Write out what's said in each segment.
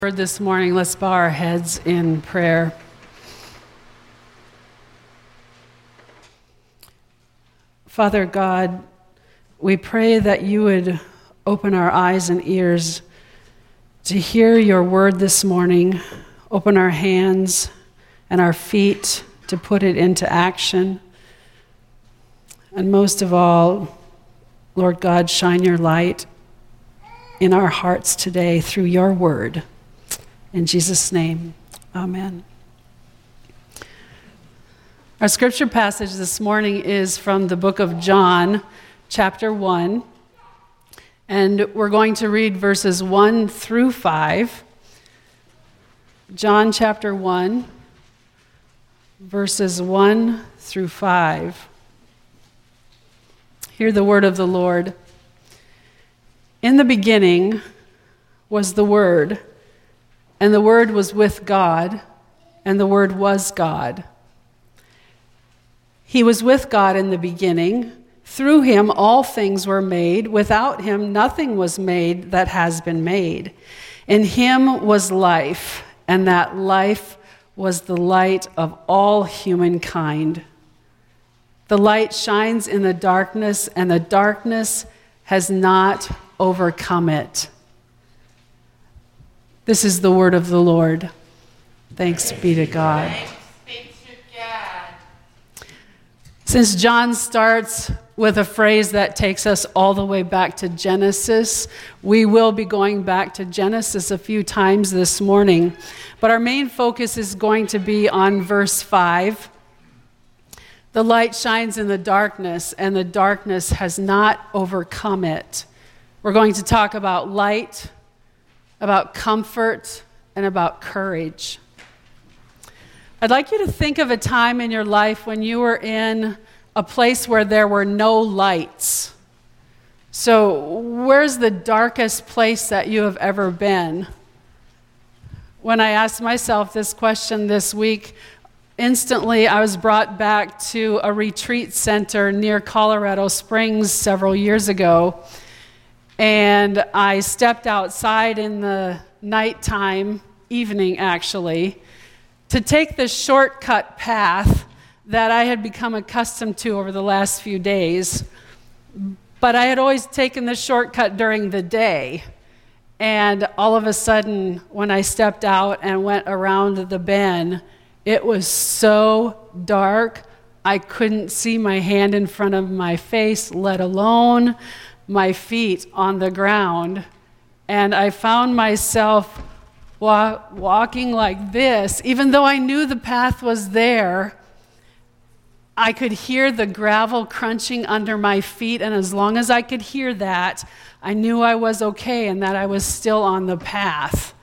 This morning, let's bow our heads in prayer. Father God, we pray that you would open our eyes and ears to hear your word this morning, open our hands and our feet to put it into action. And most of all, Lord God, shine your light in our hearts today through your word. In Jesus' name, amen. Our scripture passage this morning is from the book of John, chapter 1. And we're going to read verses 1 through 5. John chapter 1, verses 1 through 5. Hear the word of the Lord. In the beginning was the Word, and the Word was with God, and the Word was God. He was with God in the beginning. Through him all things were made. Without him nothing was made that has been made. In him was life, and that life was the light of all humankind. The light shines in the darkness, and the darkness has not overcome it. This is the word of the Lord. Thanks be to God. Since John starts with a phrase that takes us all the way back to Genesis, we will be going back to Genesis a few times this morning. But our main focus is going to be on verse 5. The light shines in the darkness, and the darkness has not overcome it. We're going to talk about light, about comfort, and about courage. I'd like you to think of a time in your life when you were in a place where there were no lights. So, where's the darkest place that you have ever been? When I asked myself this question this week, instantly I was brought back to a retreat center near Colorado Springs several years ago. And I stepped outside in the nighttime, evening actually, to take the shortcut path that I had become accustomed to over the last few days. But I had always taken the shortcut during the day. And all of a sudden, when I stepped out and went around the bend, it was so dark, I couldn't see my hand in front of my face, let alone my feet on the ground. And I found myself walking like this. Even though I knew the path was there, I could hear the gravel crunching under my feet, and as long as I could hear that, I knew I was okay and that I was still on the path.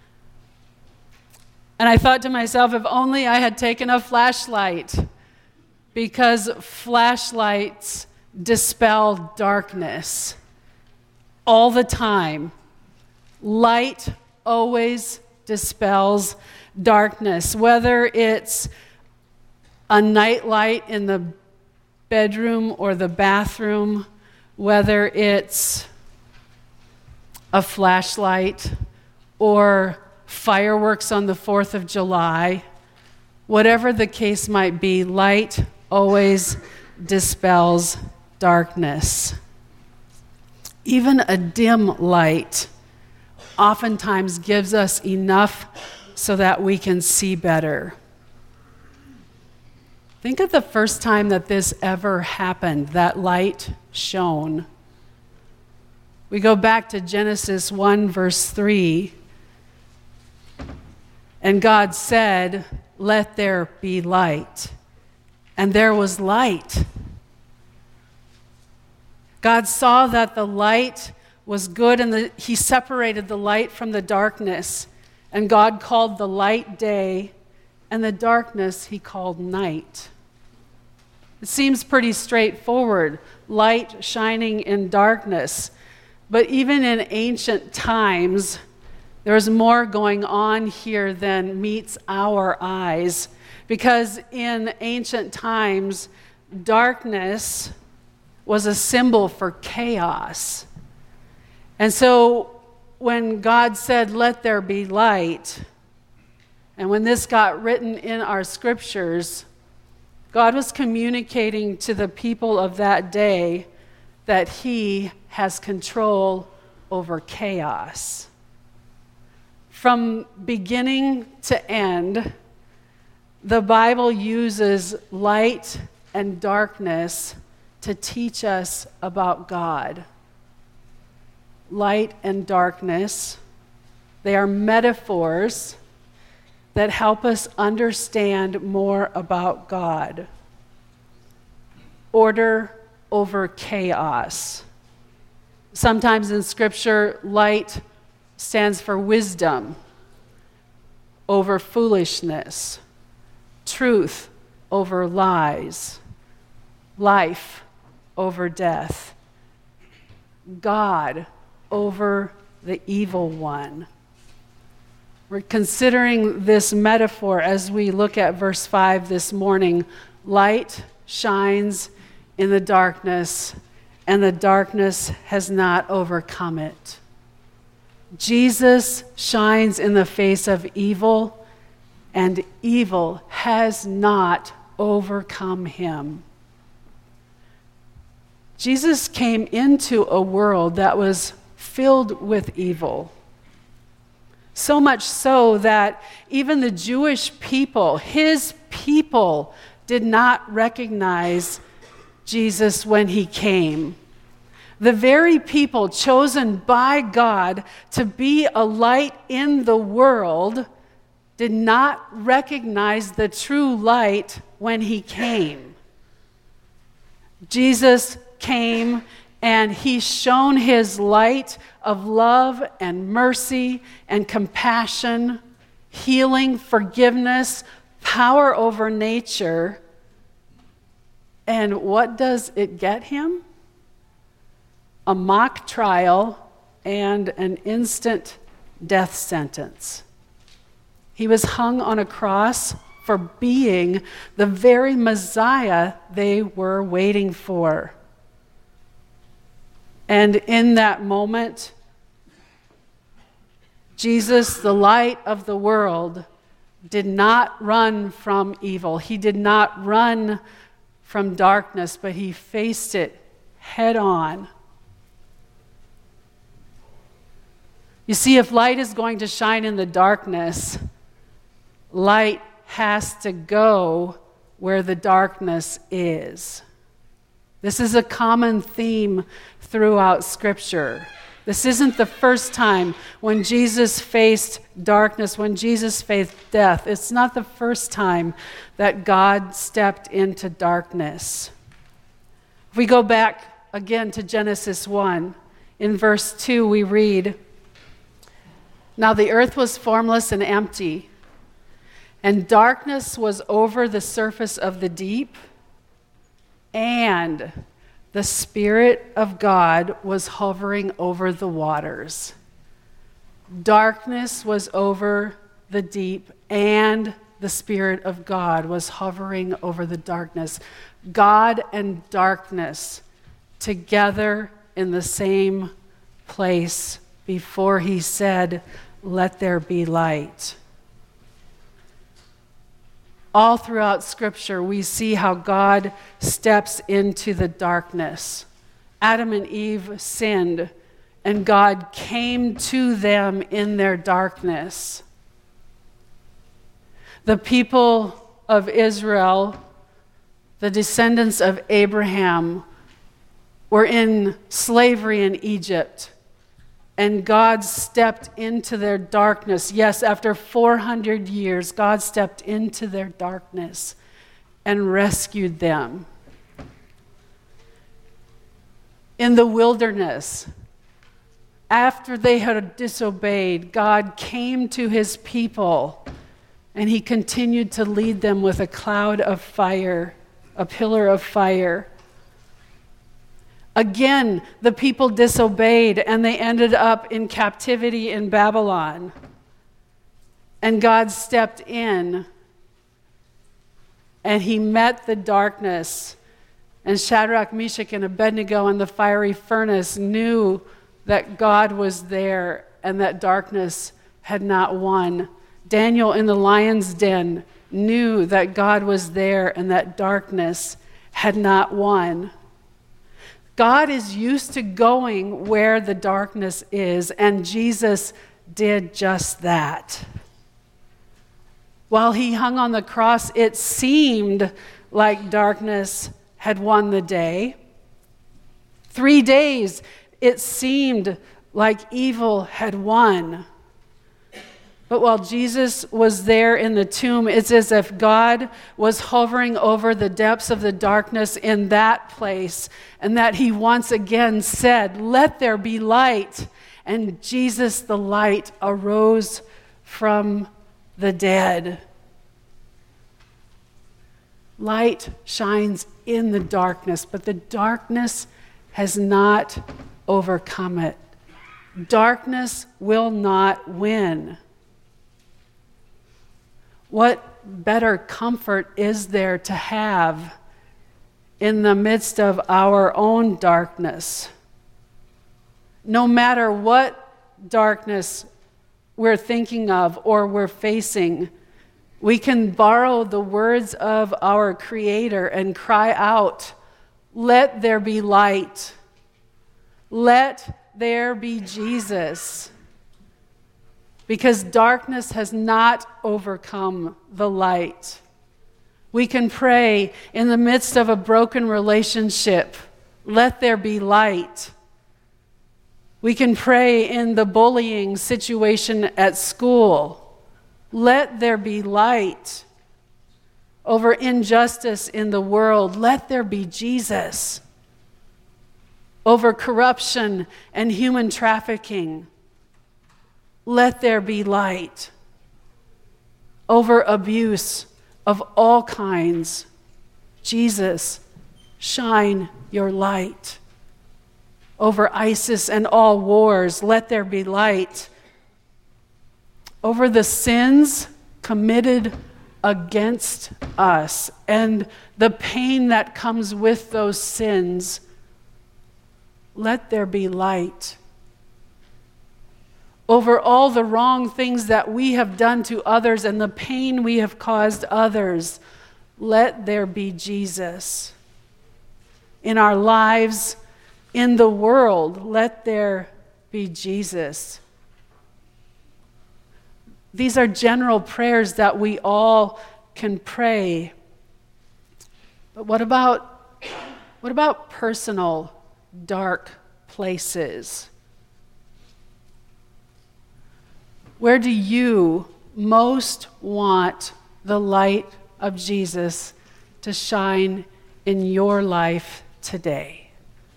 And I thought to myself, if only I had taken a flashlight, because flashlights dispel darkness all the time. Light always dispels darkness, whether it's a night light in the bedroom or the bathroom, whether it's a flashlight or fireworks on the 4th of July. Whatever the case might be, light always dispels darkness. Even a dim light oftentimes gives us enough so that we can see better. Think of the first time that this ever happened, that light shone. We go back to Genesis 1, verse 3. And God said, "Let there be light." And there was light. God saw that the light was good, and he separated the light from the darkness. And God called the light day, and the darkness he called night. It seems pretty straightforward, light shining in darkness. But even in ancient times, there's more going on here than meets our eyes. Because in ancient times, darkness was a symbol for chaos. And so when God said, "Let there be light," and when this got written in our scriptures, God was communicating to the people of that day that He has control over chaos. From beginning to end, the Bible uses light and darkness to teach us about God. Light and darkness, they are metaphors that help us understand more about God. Order over chaos. Sometimes in Scripture, light stands for wisdom over foolishness, truth over lies, life over death, God over the evil one. We're considering this metaphor as we look at verse 5 this morning. Light shines in the darkness, and the darkness has not overcome it. Jesus shines in the face of evil, and evil has not overcome him. Jesus came into a world that was filled with evil. So much so that even the Jewish people, his people, did not recognize Jesus when he came. The very people chosen by God to be a light in the world did not recognize the true light when he came. Jesus came and he shone his light of love and mercy and compassion, healing, forgiveness, power over nature. And what does it get him? A mock trial and an instant death sentence. He was hung on a cross for being the very Messiah they were waiting for. And in that moment, Jesus, the light of the world, did not run from evil. He did not run from darkness, but he faced it head on. You see, if light is going to shine in the darkness, light has to go where the darkness is. This is a common theme throughout Scripture. This isn't the first time when Jesus faced darkness, when Jesus faced death. It's not the first time that God stepped into darkness. If we go back again to Genesis 1, in verse 2 we read, "Now the earth was formless and empty, and darkness was over the surface of the deep, and the Spirit of God was hovering over the waters." Darkness was over the deep, and the Spirit of God was hovering over the darkness. God and darkness together in the same place before he said, "Let there be light." All throughout Scripture, we see how God steps into the darkness. Adam and Eve sinned, and God came to them in their darkness. The people of Israel, the descendants of Abraham, were in slavery in Egypt. And God stepped into their darkness. Yes, after 400 years, God stepped into their darkness and rescued them. In the wilderness, after they had disobeyed, God came to his people, and he continued to lead them with a cloud of fire, a pillar of fire. Again, the people disobeyed, and they ended up in captivity in Babylon. And God stepped in, and he met the darkness. And Shadrach, Meshach, and Abednego in the fiery furnace knew that God was there, and that darkness had not won. Daniel in the lion's den knew that God was there and that darkness had not won. God is used to going where the darkness is, and Jesus did just that. While he hung on the cross, it seemed like darkness had won the day. 3 days, it seemed like evil had won. But while Jesus was there in the tomb, it's as if God was hovering over the depths of the darkness in that place, and that he once again said, "Let there be light." And Jesus, the light, arose from the dead. Light shines in the darkness, but the darkness has not overcome it. Darkness will not win. What better comfort is there to have in the midst of our own darkness? No matter what darkness we're thinking of or we're facing, we can borrow the words of our Creator and cry out, "Let there be light. Let there be Jesus." Because darkness has not overcome the light. We can pray in the midst of a broken relationship, "Let there be light." We can pray in the bullying situation at school, "Let there be light." Over injustice in the world, "Let there be Jesus." Over corruption and human trafficking, "Let there be light." Over abuse of all kinds, Jesus, shine your light. Over ISIS and all wars, "Let there be light." Over the sins committed against us and the pain that comes with those sins, "Let there be light." Over all the wrong things that we have done to others and the pain we have caused others, "Let there be Jesus." In our lives, in the world, "Let there be Jesus." These are general prayers that we all can pray. But what about personal dark places? Where do you most want the light of Jesus to shine in your life today?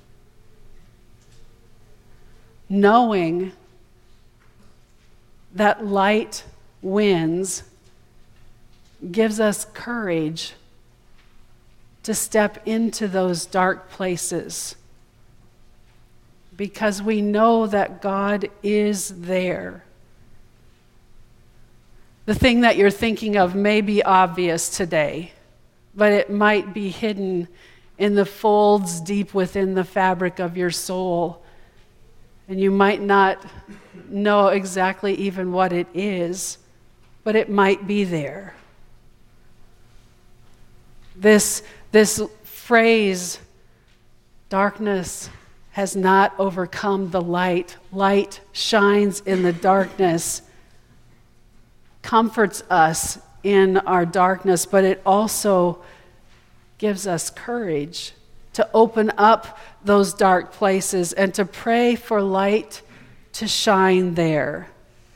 Knowing that light wins gives us courage to step into those dark places because we know that God is there. The thing that you're thinking of may be obvious today, but it might be hidden in the folds deep within the fabric of your soul. And you might not know exactly even what it is, but it might be there. This phrase, "Darkness has not overcome the light. Light shines in the darkness," comforts us in our darkness, but it also gives us courage to open up those dark places and to pray for light to shine there.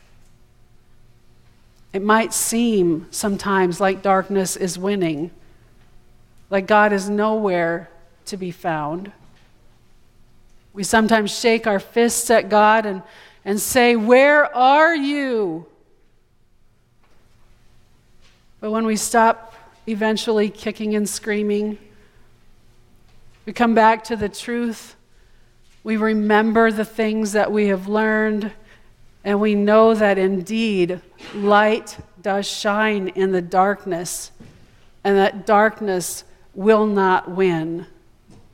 It might seem sometimes like darkness is winning, like God is nowhere to be found. We sometimes shake our fists at God and say, "Where are you?" But when we stop eventually kicking and screaming, we come back to the truth, we remember the things that we have learned, and we know that indeed light does shine in the darkness, and that darkness will not win.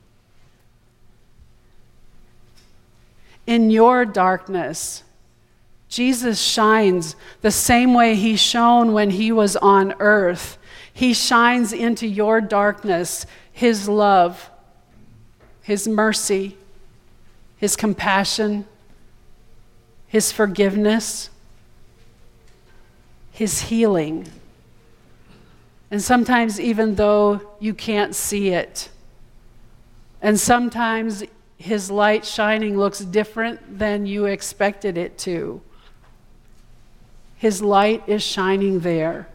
In your darkness, Jesus shines the same way he shone when he was on earth. He shines into your darkness, his love, his mercy, his compassion, his forgiveness, his healing. And sometimes even though you can't see it, and sometimes his light shining looks different than you expected it to, his light is shining there.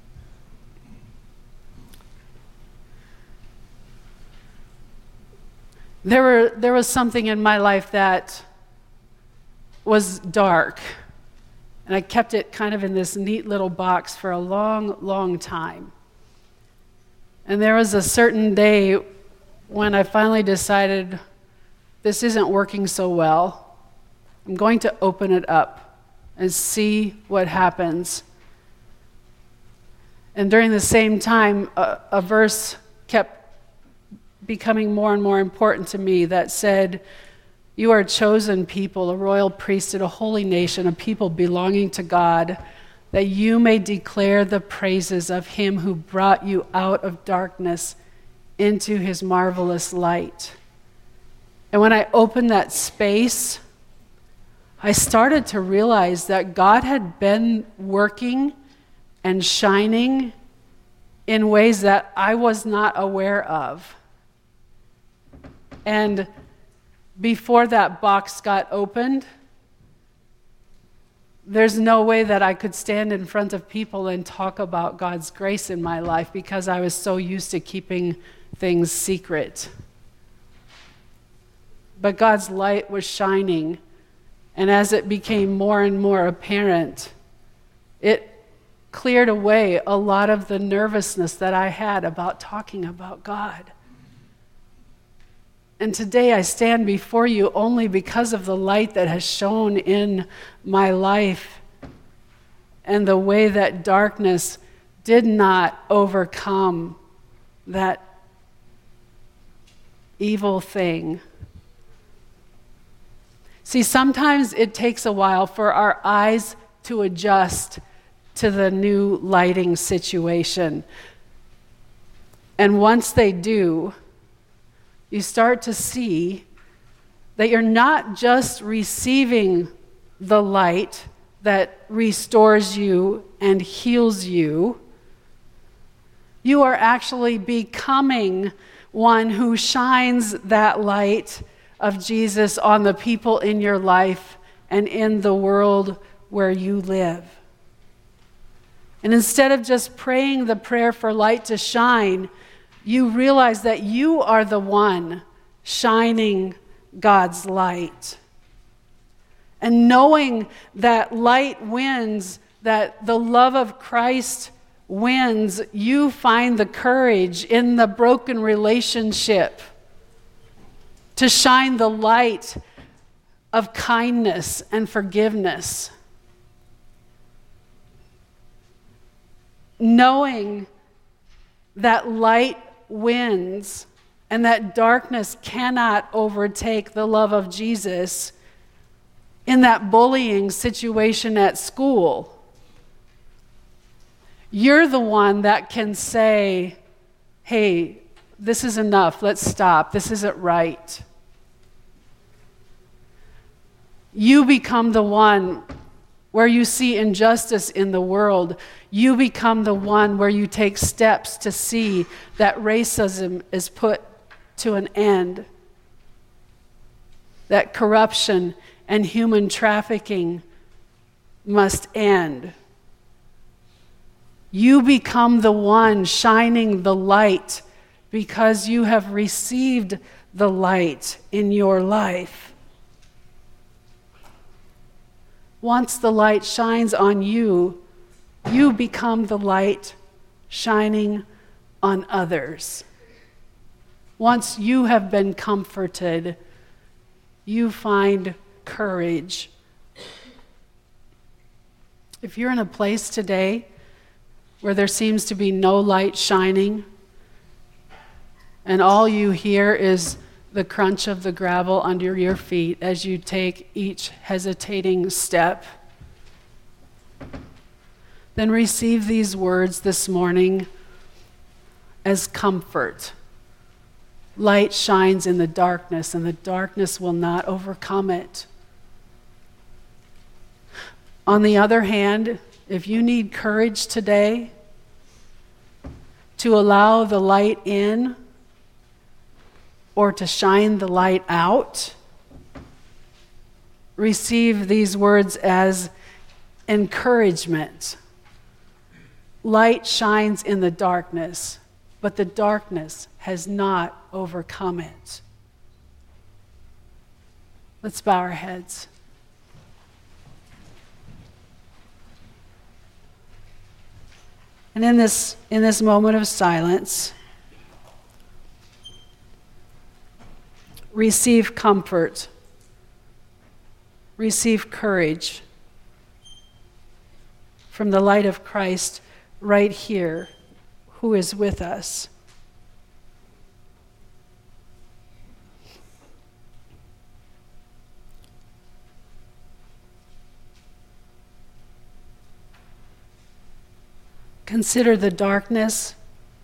There was something in my life that was dark, and I kept it kind of in this neat little box for a long, long time. And there was a certain day when I finally decided, this isn't working so well. I'm going to open it up and see what happens. And during the same time, a verse kept becoming more and more important to me that said, "You are a chosen people, a royal priesthood, a holy nation, a people belonging to God, that you may declare the praises of him who brought you out of darkness into his marvelous light." And when I opened that space, I started to realize that God had been working and shining in ways that I was not aware of. And before that box got opened, there's no way that I could stand in front of people and talk about God's grace in my life because I was so used to keeping things secret. But God's light was shining, and as it became more and more apparent, it cleared away a lot of the nervousness that I had about talking about God. And today I stand before you only because of the light that has shone in my life and the way that darkness did not overcome that evil thing. See, sometimes it takes a while for our eyes to adjust to the new lighting situation. And once they do, you start to see that you're not just receiving the light that restores you and heals you. You are actually becoming one who shines that light of Jesus on the people in your life and in the world where you live. And instead of just praying the prayer for light to shine, you realize that you are the one shining God's light. And knowing that light wins, that the love of Christ wins, you find the courage in the broken relationship to shine the light of kindness and forgiveness. Knowing that light wins and that darkness cannot overtake the love of Jesus in that bullying situation at school. You're the one that can say, hey, this is enough, let's stop, this isn't right. You become the one where you see injustice in the world. You become the one where you take steps to see that racism is put to an end, that corruption and human trafficking must end. You become the one shining the light because you have received the light in your life. Once the light shines on you, you become the light shining on others. Once you have been comforted, you find courage. If you're in a place today where there seems to be no light shining, and all you hear is the crunch of the gravel under your feet as you take each hesitating step, then receive these words this morning as comfort. Light shines in the darkness, and the darkness will not overcome it. On the other hand, if you need courage today to allow the light in or to shine the light out, receive these words as encouragement. Light shines in the darkness, but the darkness has not overcome it. Let's bow our heads. And in this moment of silence, receive comfort, receive courage from the light of Christ right here, who is with us. Consider the darkness.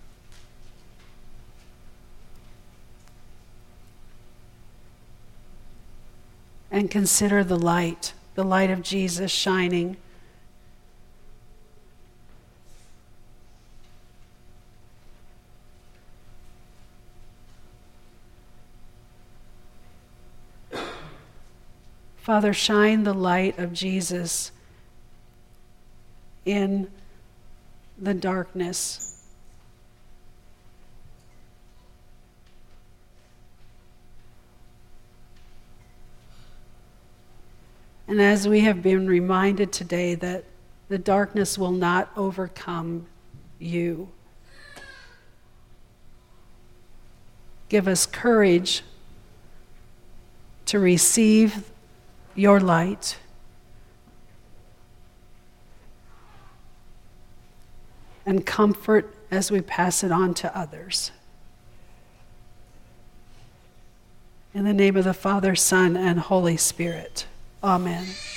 And consider the light of Jesus shining. Father, shine the light of Jesus in the darkness. And as we have been reminded today that the darkness will not overcome you, give us courage to receive your light and comfort as we pass it on to others. In the name of the Father, Son, and Holy Spirit. Amen.